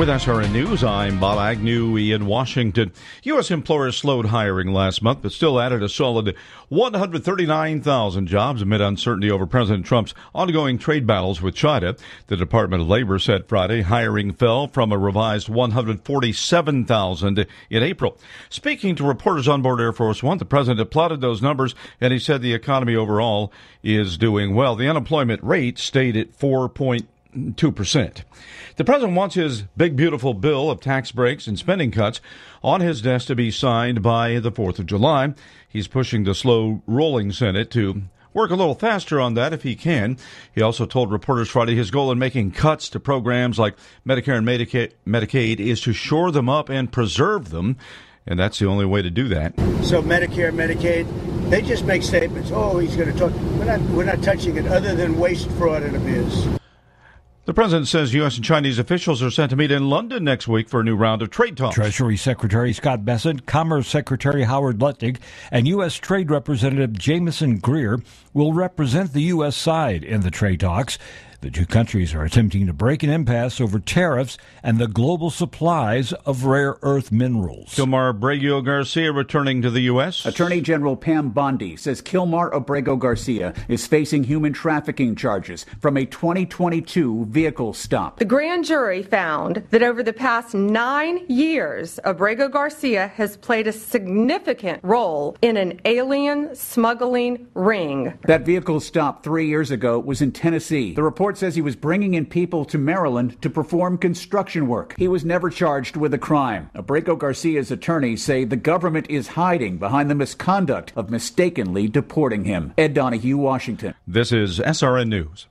With SRN News, I'm Bob Agnew in Washington. U.S. employers slowed hiring last month, but still added a solid 139,000 jobs amid uncertainty over President Trump's ongoing trade battles with China. The Department of Labor said Friday hiring fell from a revised 147,000 in April. Speaking to reporters on board Air Force One, the president applauded those numbers, and he said the economy overall is doing well. The unemployment rate stayed at 4.2%. The president wants his big, beautiful bill of tax breaks and spending cuts on his desk to be signed by the 4th of July. He's pushing the slow-rolling Senate to work a little faster on that if he can. He also told reporters Friday his goal in making cuts to programs like Medicare and Medicaid is to shore them up and preserve them, and that's the only way to do that. So Medicare, Medicaid, they just make statements. Oh, he's going to talk. We're not touching it other than waste, fraud, and abuse. The president says U.S. and Chinese officials are set to meet in London next week for a new round of trade talks. Treasury Secretary Scott Bessent, Commerce Secretary Howard Lutnick, and U.S. Trade Representative Jamieson Greer will represent the U.S. side in the trade talks. The two countries are attempting to break an impasse over tariffs and the global supplies of rare earth minerals. Kilmar Abrego Garcia returning to the U.S. Attorney General Pam Bondi says Kilmar Abrego Garcia is facing human trafficking charges from a 2022 vehicle stop. The grand jury found that over the past 9 years, Abrego Garcia has played a significant role in an alien smuggling ring. That vehicle stop 3 years ago was in Tennessee. The report says he was bringing in people to Maryland to perform construction work. He was never charged with a crime. Abrego Garcia's attorneys say the government is hiding behind the misconduct of mistakenly deporting him. Ed Donahue, Washington. This is SRN News.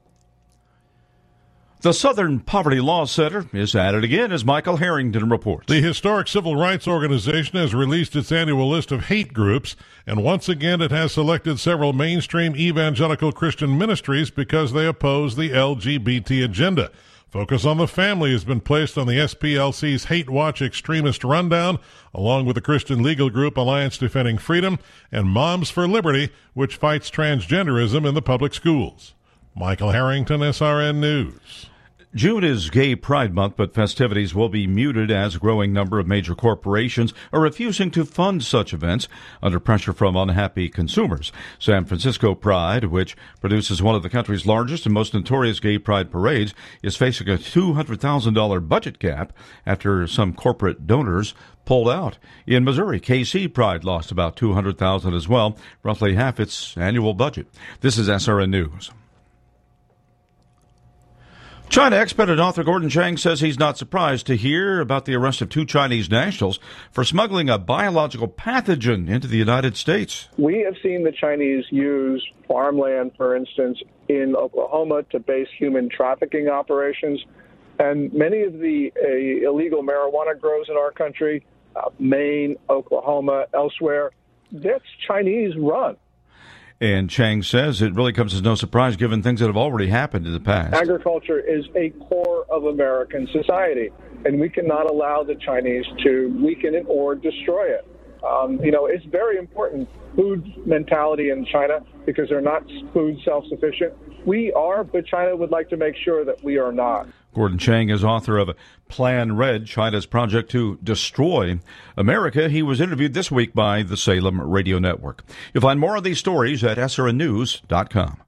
The Southern Poverty Law Center is at it again, as Michael Harrington reports. The historic civil rights organization has released its annual list of hate groups, and once again it has selected several mainstream evangelical Christian ministries because they oppose the LGBT agenda. Focus on the Family has been placed on the SPLC's Hate Watch Extremist Rundown, along with the Christian legal group Alliance Defending Freedom and Moms for Liberty, which fights transgenderism in the public schools. Michael Harrington, SRN News. June is Gay Pride Month, but festivities will be muted as a growing number of major corporations are refusing to fund such events under pressure from unhappy consumers. San Francisco Pride, which produces one of the country's largest and most notorious gay pride parades, is facing a $200,000 budget cap after some corporate donors pulled out. In Missouri, KC Pride lost about $200,000 as well, roughly half its annual budget. This is SRN News. China expert and author Gordon Chang says he's not surprised to hear about the arrest of two Chinese nationals for smuggling a biological pathogen into the United States. We have seen the Chinese use farmland, for instance, in Oklahoma to base human trafficking operations. And many of the illegal marijuana grows in our country, Maine, Oklahoma, elsewhere, that's Chinese run. And Chang says it really comes as no surprise given things that have already happened in the past. Agriculture is a core of American society, and we cannot allow the Chinese to weaken it or destroy it. It's very important, food mentality in China, because they're not food self-sufficient. We are, but China would like to make sure that we are not. Gordon Chang is author of Plan Red, China's project to destroy America. He was interviewed this week by the Salem Radio Network. You'll find more of these stories at srnnews.com.